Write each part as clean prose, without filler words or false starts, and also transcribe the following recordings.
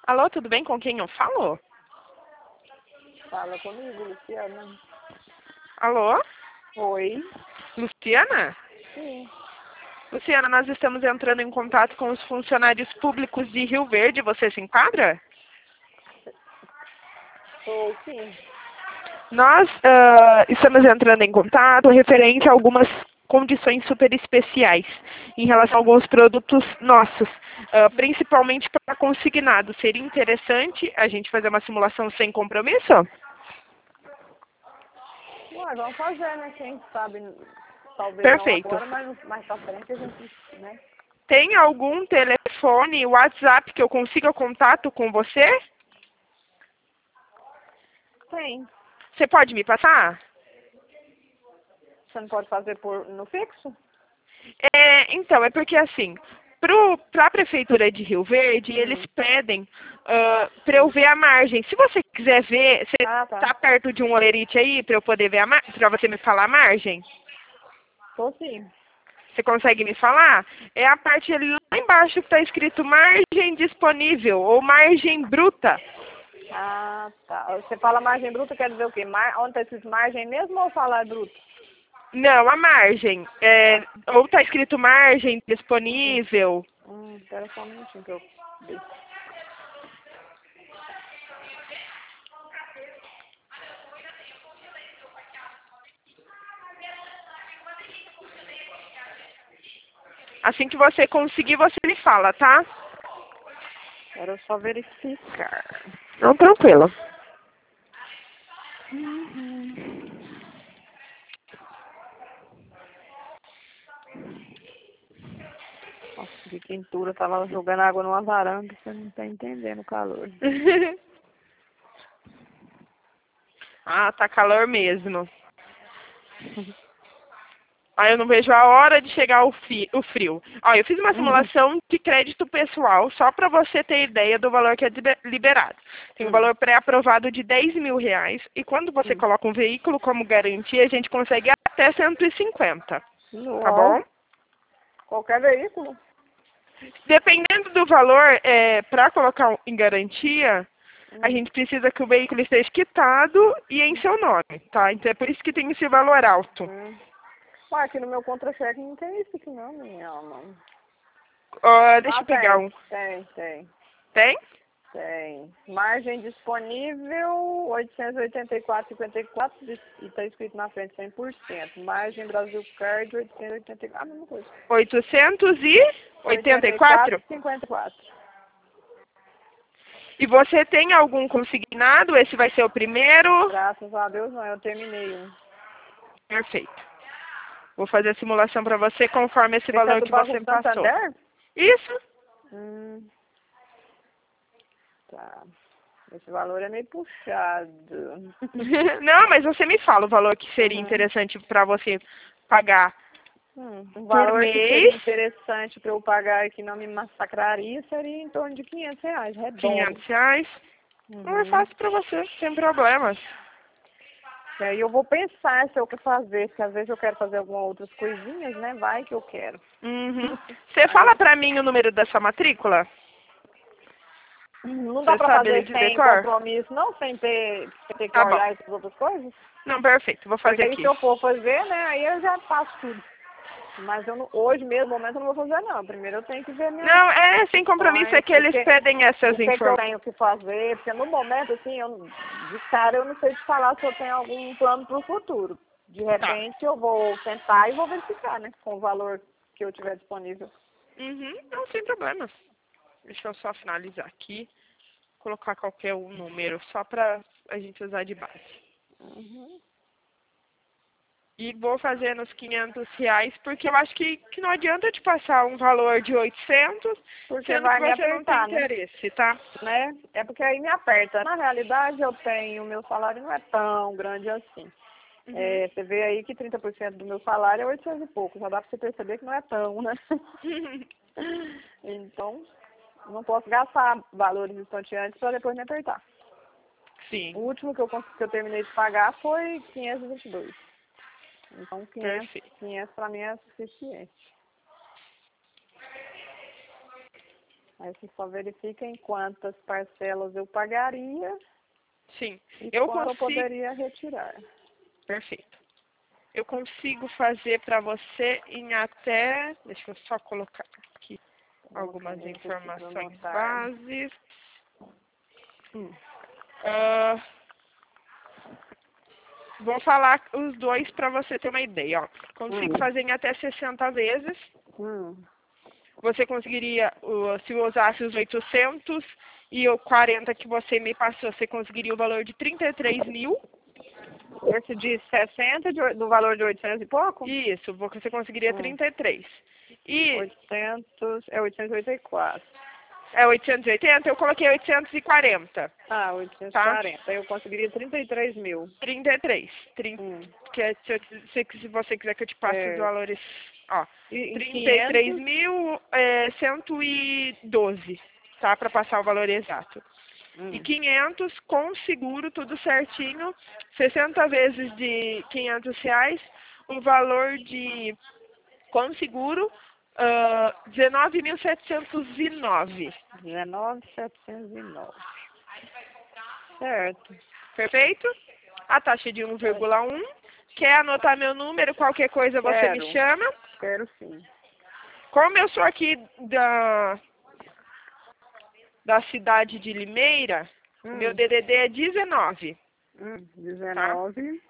Alô, tudo bem? Com quem eu falo? Fala comigo, Luciana. Alô? Oi. Luciana? Sim. Luciana, nós estamos entrando em contato com os funcionários públicos de Rio Verde. Você se enquadra? Sou sim. Nós estamos entrando em contato referente a algumas condições super especiais em relação a alguns produtos nossos, principalmente para consignado. Seria interessante a gente fazer uma simulação sem compromisso? Ué, vamos fazer, né? Quem sabe, talvez não Perfeito. agora, mas mais pra frente a gente, né? Tem algum telefone, WhatsApp que eu consiga contato com você? Tem. Você pode me passar? Você não pode fazer no fixo? Então, é porque assim, para a Prefeitura de Rio Verde, eles pedem para eu ver a margem. Se você quiser ver, você Ah, tá. está perto de um olerite aí para eu poder ver a margem, para você me falar a margem? Tô sim. Você consegue me falar? É a parte ali lá embaixo que está escrito margem disponível ou margem bruta. Ah, tá. Você fala margem bruta, quer dizer o quê? Onde tá escrito margem mesmo ou falar bruto? Não, a margem. Ou está escrito margem disponível. Espera só um minutinho que eu... Assim que você conseguir, você me fala, tá? Quero só verificar. Não, tranquilo. Nossa, que quentura. Tava jogando água numa varanda. Você não tá entendendo o calor. Ah, tá calor mesmo. Aí eu não vejo a hora de chegar o frio. Ó, eu fiz uma simulação de crédito pessoal, só para você ter ideia do valor que é liberado. Tem um valor pré-aprovado de R$ 10.000, e quando você coloca um veículo como garantia, a gente consegue até 150. Tá bom? Qualquer veículo? Dependendo do valor, para colocar em garantia, a gente precisa que o veículo esteja quitado e em seu nome, tá? Então é por isso que tem esse valor alto. Ué, aqui no meu contra-cheque não tem isso aqui não, minha alma. Deixa eu pegar um. Tem. Tem? Tem. Margem disponível, 884,54 e está escrito na frente 100%. Margem Brasil Card, 884, a mesma coisa. 884? 54. E você tem algum consignado? Esse vai ser o primeiro? Graças a Deus não, eu terminei um. Perfeito. Vou fazer a simulação para você conforme esse Esse é valor do que Banco você me passou. Santander? Isso. Tá. Esse valor é meio puxado. Não, mas você me fala o valor que seria interessante para você pagar Um por valor que seria mês. interessante para eu pagar e que não me massacraria seria em torno de R$ 500, redondo. R$ 500. Não é fácil para você, sem problemas. E aí eu vou pensar se eu quero fazer, se às vezes eu quero fazer algumas outras coisinhas, né? Vai que eu quero. Você fala para mim o número da sua matrícula? Não dá Você para sabe ele fazer de sem decor? compromisso, não? Sem ter que Tá bom. olhar essas outras coisas? Não, perfeito. Vou fazer Porque aí aqui. se eu for fazer, né? Aí eu já faço tudo. Mas eu não, hoje mesmo, no momento, eu não vou fazer, não. Primeiro eu tenho que ver minhas Não, sem compromisso é que eles pedem o essas que que eu informações. tenho que fazer, porque no momento, assim, de cara eu não sei te falar se eu tenho algum plano para o futuro. De Tá. repente eu vou tentar e vou verificar, né? Com o valor que eu tiver disponível. Não, sem problemas. Deixa eu só finalizar aqui. Colocar qualquer um número, só pra a gente usar de base. E vou fazer nos R$ 500, porque eu acho que não adianta eu te passar um valor de 800, Porque sendo que vai me você não tem apertar, né? interesse, tá? É porque aí me aperta. Na realidade, meu salário não é tão grande assim. Você vê aí que 30% do meu salário é 800 e pouco. Já dá pra você perceber que não é tão, né? Então, não posso gastar valores estonteantes para depois me apertar. Sim. O último que eu terminei de pagar foi 522. Então, 500 Perfeito. para mim é suficiente. Aí você só verifica em quantas parcelas eu pagaria Sim. e Eu quando eu consigo. poderia retirar. Perfeito. Eu consigo fazer para você em até. Deixa eu só colocar aqui Uma algumas caneta aqui pra informações anotar. bases. Hum. Ah, vou falar os dois para você ter uma ideia. Ó. Consigo fazer em até 60 vezes. Você conseguiria, se eu usasse os 800 e o 40 que você me passou, você conseguiria o valor de 33 mil. Esse de 60 do valor de 800 e pouco? Isso, você conseguiria 33. E 800, é 884. é 880, eu coloquei 840. Ah, 840. Eu conseguiria 33 mil. 33. Que é, se você quiser que eu te passe os É. valores, ó. E 500? 33.112, tá? Para passar o valor exato. E 500 com seguro, tudo certinho, 60 vezes de R$ 500, o valor de, com seguro, 19.709. 19.709. Certo. Perfeito? A taxa de 1,1. Quer anotar meu número? Qualquer coisa você me chama. Quero sim. Como eu sou aqui da cidade de Limeira, meu DDD é 19. 19.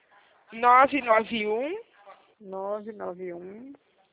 991 991.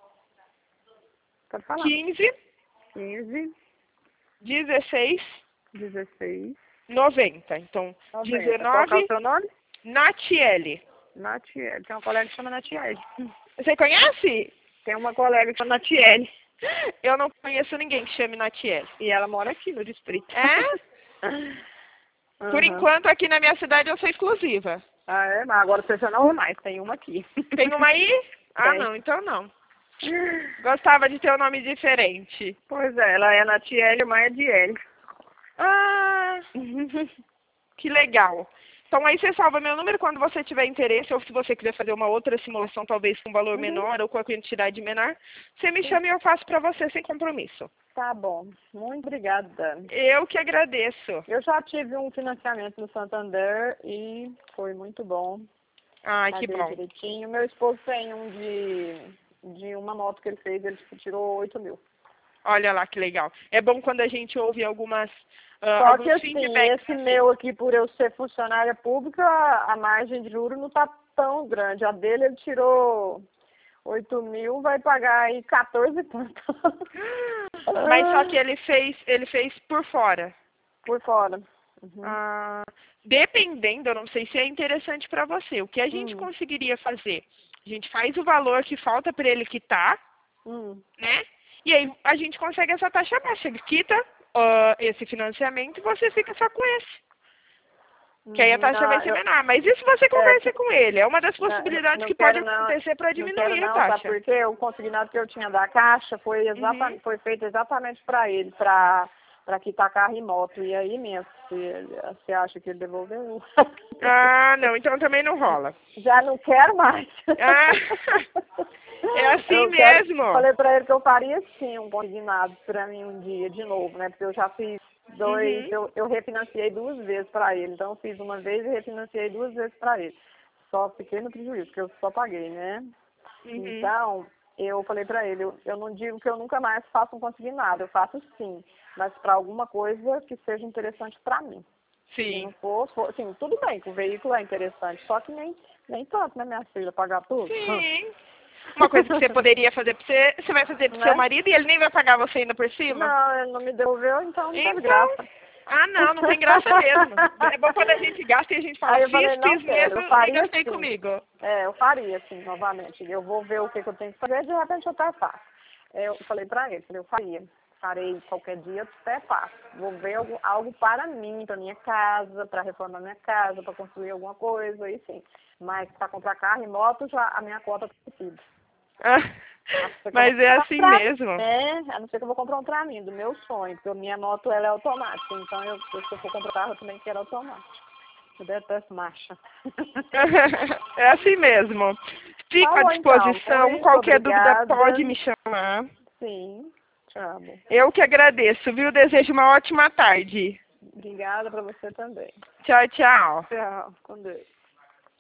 Pode falar. 15 15. 16 16. 90. Então, 90. Qual que é 19, o seu nome? Natiele. Natiele. Tem uma colega que chama Natiele. Você conhece? Tem uma colega que chama Natiele. Eu não conheço ninguém que chame Natiele. E ela mora aqui no distrito. É? Por enquanto, aqui na minha cidade, eu sou exclusiva. Ah, é? Mas agora você já não é mais. Tem uma aqui. Tem uma aí? Ah, não. Então não. Gostava de ter um nome diferente. Pois é, ela é Natiele, irmã é de L. Ah, que legal. Então aí você salva meu número quando você tiver interesse, ou se você quiser fazer uma outra simulação, talvez com valor menor ou com a quantidade menor, você me chama e eu faço para você sem compromisso. Tá bom. Muito obrigada. Eu que agradeço. Eu já tive um financiamento no Santander e foi muito bom. Ai, que Paguei bom. direitinho. Meu esposo tem um de uma moto que ele fez, ele tirou 8 mil. Olha lá que legal. É bom quando a gente ouve alguns Só que assim, feedbacks. esse meu aqui, por eu ser funcionária pública, a margem de juros não tá tão grande. A dele, ele tirou 8 mil, vai pagar aí 14 e tanto. Mas só que ele fez por fora. Por fora. Dependendo, eu não sei se é interessante para você. O que a gente conseguiria fazer? A gente faz o valor que falta para ele quitar, né? E aí a gente consegue essa taxa baixa. Ele quita esse financiamento e você fica só com esse. Que aí a taxa vai ser menor. Mas isso você conversa com ele. É uma das possibilidades que pode acontecer para diminuir a taxa. Sabe porque o consignado que eu tinha da Caixa foi, foi feito exatamente para ele, para quitar carro e moto. E aí mesmo, você acha que ele devolveu? Ah, não. Então também não rola. Já não quero mais. É assim mesmo. Falei pra ele que eu faria sim um consignado pra mim um dia de novo, né? Porque eu já fiz dois, eu refinanciei 2 vezes pra ele. Então eu fiz uma vez e refinanciei 2 vezes pra ele. Só fiquei no prejuízo, porque eu só paguei, né? Então, eu falei pra ele, eu não digo que eu nunca mais faço um consignado, eu faço sim, mas pra alguma coisa que seja interessante pra mim. Sim. Se não for, assim, tudo bem que o veículo é interessante, só que nem tanto, né, minha filha, pagar tudo. Sim. Uma coisa que você poderia fazer pra você vai fazer pro seu marido e ele nem vai pagar você ainda por cima? Não, ele não me devolveu, então não tem graça. Ah, não tem graça mesmo. É bom quando a gente gasta e a gente fala, Aí eu falei, não fiz quero, mesmo eu faria e gastei assim. comigo. Eu faria assim, novamente. Eu vou ver o que eu tenho que fazer, de repente eu até faço. Eu falei pra ele, eu farei qualquer dia, eu até faço. Vou ver algo para mim, para minha casa, para reformar minha casa, para construir alguma coisa, aí sim. Mas para comprar carro e moto, já a minha cota está vencida. Mas é assim mesmo. A não ser que eu vou comprar um pra mim, do meu sonho, porque a minha moto ela é automática, então se eu for comprar carro, eu também quero automático. Eu detesto marcha. É assim mesmo. Fico à disposição, então, qualquer obrigada. dúvida pode me chamar. Sim. Tá bom. Eu que agradeço, viu? Desejo uma ótima tarde. Obrigada para você também. Tchau, tchau. Tchau. Com Deus.